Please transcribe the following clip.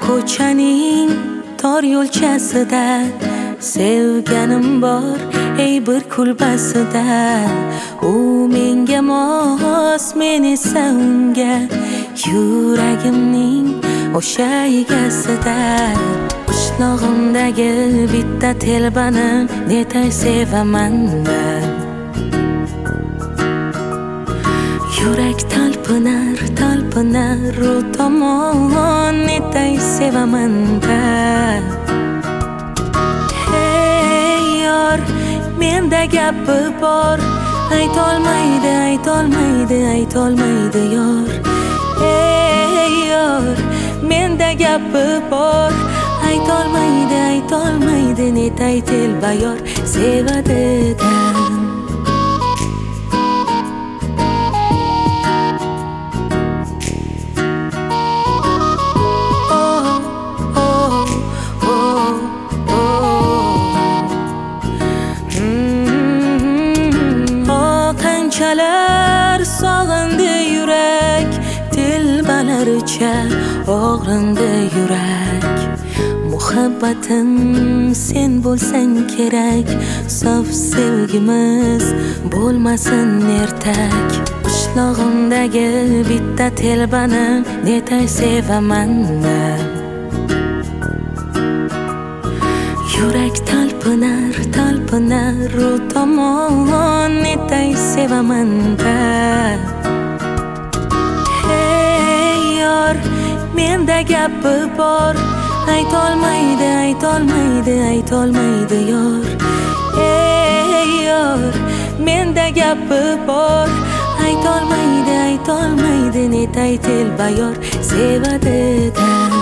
ko'chaning tor yo'lchasida sevganim bor ey bir kulbasida. U menga mos, men esa unga, yuragimning o'sha egasida. Qishlog'imdagi bitta telbani netay sevaman man. Yurak talpinar, talpinar u tomon, netay sevaman man. Hey yor, menda gapi bor, aytolmaydi, aytolmaydi, aytolmaydi yor. Hey yor, menda gapi bor, aytolmaydi, aytolmaydi, netay telba yor sevadi-da. Qanchalar sog'indi yurak, telbalaricha og'rindi yurak. Muhabbatim sen bo'lsang kerak, sof sevgimiz bo'lmasin ertak. Qishlog'imdagi bitta telbani netay sevaman man. Yurak talpinar, talpinar u tomon, netay sevaman man. Hey yor, menda gapi bor, aytolmaydi, aytolmaydi, aytolmaydi yor. Hey yor, menda gapi bor, aytolmaydi, aytolmaydi, netay telba yor sevadi-da.